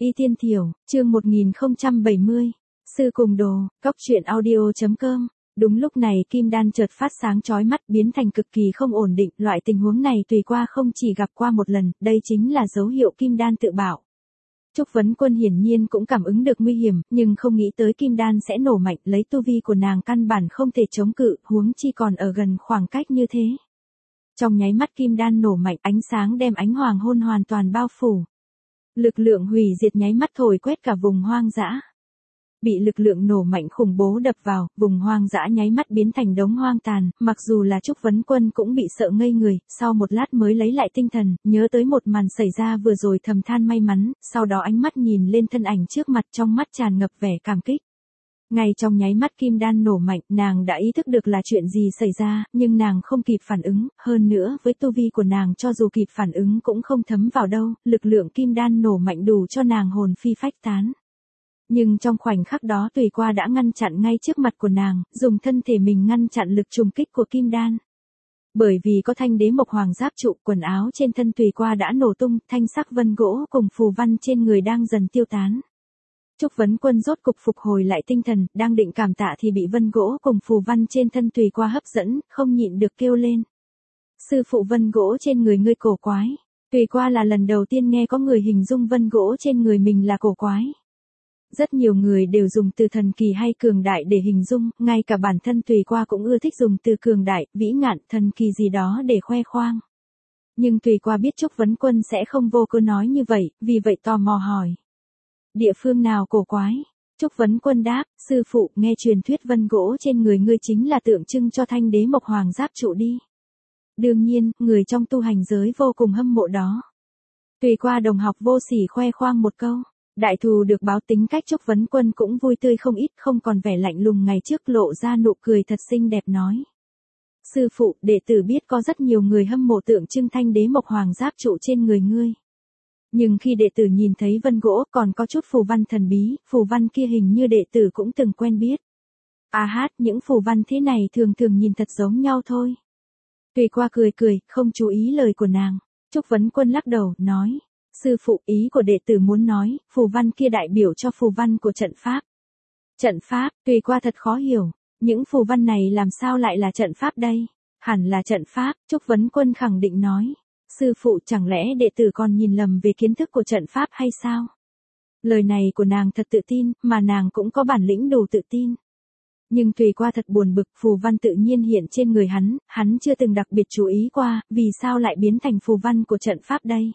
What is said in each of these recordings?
Y Tiên Thiểu, chương 1070. Sư cùng đồ, Cóc truyện audio.com. Đúng lúc này kim đan chợt phát sáng chói mắt biến thành cực kỳ không ổn định, loại tình huống này tùy qua không chỉ gặp qua một lần, đây chính là dấu hiệu kim đan tự bạo. Trúc Vấn Quân hiển nhiên cũng cảm ứng được nguy hiểm, nhưng không nghĩ tới kim đan sẽ nổ mạnh, lấy tu vi của nàng căn bản không thể chống cự, huống chi còn ở gần khoảng cách như thế. Trong nháy mắt kim đan nổ mạnh, ánh sáng đem ánh hoàng hôn hoàn toàn bao phủ. Lực lượng hủy diệt nháy mắt thổi quét cả vùng hoang dã. Bị lực lượng nổ mạnh khủng bố đập vào, vùng hoang dã nháy mắt biến thành đống hoang tàn, mặc dù là Trúc Vấn Quân cũng bị sợ ngây người, sau một lát mới lấy lại tinh thần, nhớ tới một màn xảy ra vừa rồi thầm than may mắn, sau đó ánh mắt nhìn lên thân ảnh trước mặt trong mắt tràn ngập vẻ cảm kích. Ngay trong nháy mắt kim đan nổ mạnh, nàng đã ý thức được là chuyện gì xảy ra, nhưng nàng không kịp phản ứng, hơn nữa với tu vi của nàng cho dù kịp phản ứng cũng không thấm vào đâu, lực lượng kim đan nổ mạnh đủ cho nàng hồn phi phách tán. Nhưng trong khoảnh khắc đó tùy qua đã ngăn chặn ngay trước mặt của nàng, dùng thân thể mình ngăn chặn lực trùng kích của kim đan. Bởi vì có thanh đế mộc hoàng giáp trụ, quần áo trên thân tùy qua đã nổ tung, thanh sắc vân gỗ cùng phù văn trên người đang dần tiêu tán. Trúc Vấn Quân rốt cục phục hồi lại tinh thần, đang định cảm tạ thì bị vân gỗ cùng phù văn trên thân tùy qua hấp dẫn, không nhịn được kêu lên. Sư phụ, vân gỗ trên người ngươi cổ quái. Tùy qua là lần đầu tiên nghe có người hình dung vân gỗ trên người mình là cổ quái. Rất nhiều người đều dùng từ thần kỳ hay cường đại để hình dung, ngay cả bản thân tùy qua cũng ưa thích dùng từ cường đại, vĩ ngạn, thần kỳ gì đó để khoe khoang. Nhưng tùy qua biết Trúc Vấn Quân sẽ không vô cớ nói như vậy, vì vậy tò mò hỏi. Địa phương nào cổ quái? Trúc Vấn Quân đáp, sư phụ, nghe truyền thuyết vân gỗ trên người ngươi chính là tượng trưng cho thanh đế mộc hoàng giáp trụ đi. Đương nhiên, người trong tu hành giới vô cùng hâm mộ đó. Tùy qua đồng học vô sỉ khoe khoang một câu. Đại thù được báo tính cách Trúc Vấn Quân cũng vui tươi không ít, không còn vẻ lạnh lùng ngày trước, lộ ra nụ cười thật xinh đẹp nói. Sư phụ, đệ tử biết có rất nhiều người hâm mộ tượng trưng thanh đế mộc hoàng giáp trụ trên người ngươi. Nhưng khi đệ tử nhìn thấy vân gỗ còn có chút phù văn thần bí, phù văn kia hình như đệ tử cũng từng quen biết. Những phù văn thế này thường thường nhìn thật giống nhau thôi. Tùy qua cười cười, không chú ý lời của nàng. Trúc Vấn Quân lắc đầu, nói. Sư phụ, ý của đệ tử muốn nói, phù văn kia đại biểu cho phù văn của trận pháp. Trận pháp, tùy qua thật khó hiểu. Những phù văn này làm sao lại là trận pháp đây? Hẳn là trận pháp, Trúc Vấn Quân khẳng định nói. Sư phụ, chẳng lẽ đệ tử còn nhìn lầm về kiến thức của trận pháp hay sao? Lời này của nàng thật tự tin, mà nàng cũng có bản lĩnh đủ tự tin. Nhưng tùy qua thật buồn bực, phù văn tự nhiên hiện trên người hắn chưa từng đặc biệt chú ý qua, vì sao lại biến thành phù văn của trận pháp đây?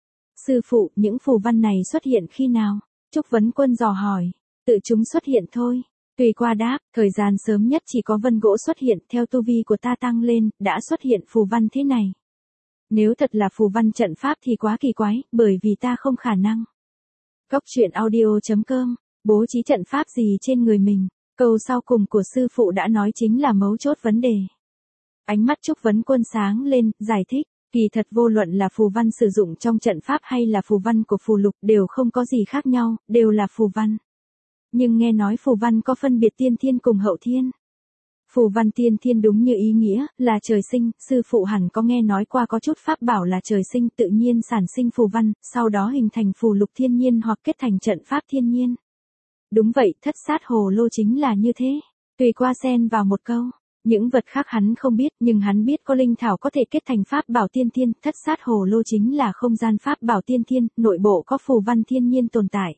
Sư phụ, những phù văn này xuất hiện khi nào? Trúc Vấn Quân dò hỏi. Tự chúng xuất hiện thôi. Tùy qua đáp, thời gian sớm nhất chỉ có vân gỗ xuất hiện, theo tu vi của ta tăng lên, đã xuất hiện phù văn thế này. Nếu thật là phù văn trận pháp thì quá kỳ quái, bởi vì ta không khả năng. Cóc truyện audio.com, bố trí trận pháp gì trên người mình? Câu sau cùng của sư phụ đã nói chính là mấu chốt vấn đề. Ánh mắt Trúc Vấn Quân sáng lên, giải thích. Kỳ thật vô luận là phù văn sử dụng trong trận pháp hay là phù văn của phù lục đều không có gì khác nhau, đều là phù văn. Nhưng nghe nói phù văn có phân biệt tiên thiên cùng hậu thiên. Phù văn tiên thiên đúng như ý nghĩa, là trời sinh, sư phụ hẳn có nghe nói qua có chút pháp bảo là trời sinh tự nhiên sản sinh phù văn, sau đó hình thành phù lục thiên nhiên hoặc kết thành trận pháp thiên nhiên. Đúng vậy, thất sát hồ lô chính là như thế. Tùy qua xen vào một câu. Những vật khác hắn không biết, nhưng hắn biết có linh thảo có thể kết thành pháp bảo tiên thiên, thất sát hồ lô chính là không gian pháp bảo tiên thiên, nội bộ có phù văn thiên nhiên tồn tại.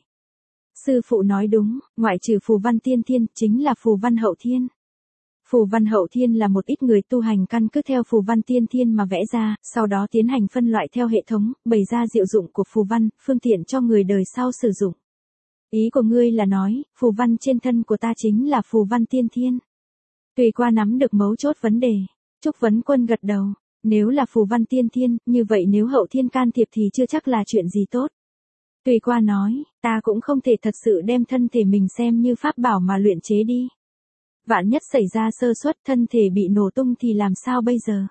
Sư phụ nói đúng, ngoại trừ phù văn tiên thiên, chính là phù văn hậu thiên. Phù văn hậu thiên là một ít người tu hành căn cứ theo phù văn tiên thiên mà vẽ ra, sau đó tiến hành phân loại theo hệ thống, bày ra diệu dụng của phù văn, phương tiện cho người đời sau sử dụng. Ý của ngươi là nói, phù văn trên thân của ta chính là phù văn tiên thiên. Tùy qua nắm được mấu chốt vấn đề. Trúc Vấn Quân gật đầu. Nếu là phù văn tiên thiên, như vậy nếu hậu thiên can thiệp thì chưa chắc là chuyện gì tốt. Tùy qua nói, ta cũng không thể thật sự đem thân thể mình xem như pháp bảo mà luyện chế đi. Vạn nhất xảy ra sơ suất, thân thể bị nổ tung thì làm sao bây giờ?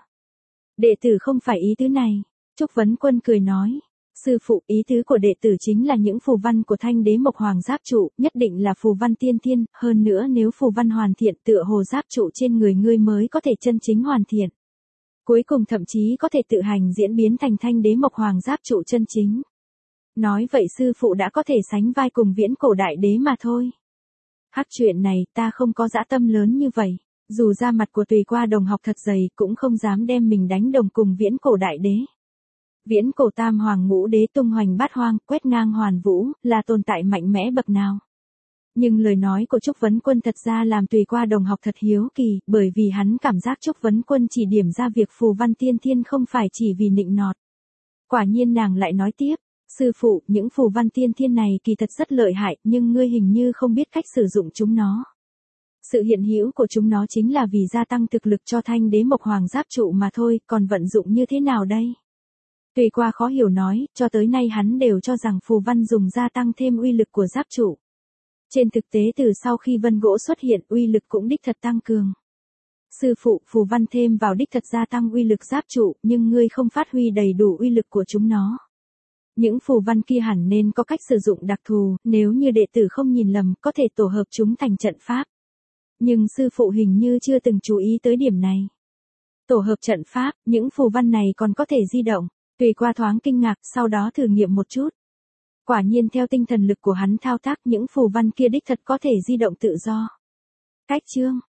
Đệ tử không phải ý tứ này. Trúc Vấn Quân cười nói. Sư phụ, ý tứ của đệ tử chính là những phù văn của thanh đế mộc hoàng giáp trụ, nhất định là phù văn tiên thiên, hơn nữa nếu phù văn hoàn thiện tựa hồ giáp trụ trên người ngươi mới có thể chân chính hoàn thiện. Cuối cùng thậm chí có thể tự hành diễn biến thành thanh đế mộc hoàng giáp trụ chân chính. Nói vậy sư phụ đã có thể sánh vai cùng viễn cổ đại đế mà thôi. Hắc, chuyện này ta không có dã tâm lớn như vậy. Dù da mặt của Tùy Qua đồng học thật dày cũng không dám đem mình đánh đồng cùng viễn cổ đại đế. Viễn cổ tam hoàng ngũ đế tung hoành bát hoang, quét ngang hoàn vũ, là tồn tại mạnh mẽ bậc nào. Nhưng lời nói của Trúc Vấn Quân thật ra làm Tùy Qua đồng học thật hiếu kỳ, bởi vì hắn cảm giác Trúc Vấn Quân chỉ điểm ra việc phù văn tiên thiên không phải chỉ vì nịnh nọt. Quả nhiên nàng lại nói tiếp, sư phụ, những phù văn tiên thiên này kỳ thật rất lợi hại, nhưng ngươi hình như không biết cách sử dụng chúng nó. Sự hiện hữu của chúng nó chính là vì gia tăng thực lực cho Thanh Đế Mộc Hoàng giáp trụ mà thôi, còn vận dụng như thế nào đây? Tùy Qua khó hiểu nói, cho tới nay hắn đều cho rằng phù văn dùng gia tăng thêm uy lực của giáp trụ. Trên thực tế từ sau khi vân gỗ xuất hiện, uy lực cũng đích thật tăng cường. Sư phụ, phù văn thêm vào đích thật gia tăng uy lực giáp trụ, nhưng ngươi không phát huy đầy đủ uy lực của chúng nó. Những phù văn kia hẳn nên có cách sử dụng đặc thù, nếu như đệ tử không nhìn lầm, có thể tổ hợp chúng thành trận pháp. Nhưng sư phụ hình như chưa từng chú ý tới điểm này. Tổ hợp trận pháp, những phù văn này còn có thể di động. Tùy Qua thoáng kinh ngạc, sau đó thử nghiệm một chút. Quả nhiên theo tinh thần lực của hắn thao tác, những phù văn kia đích thật có thể di động tự do. Cách chương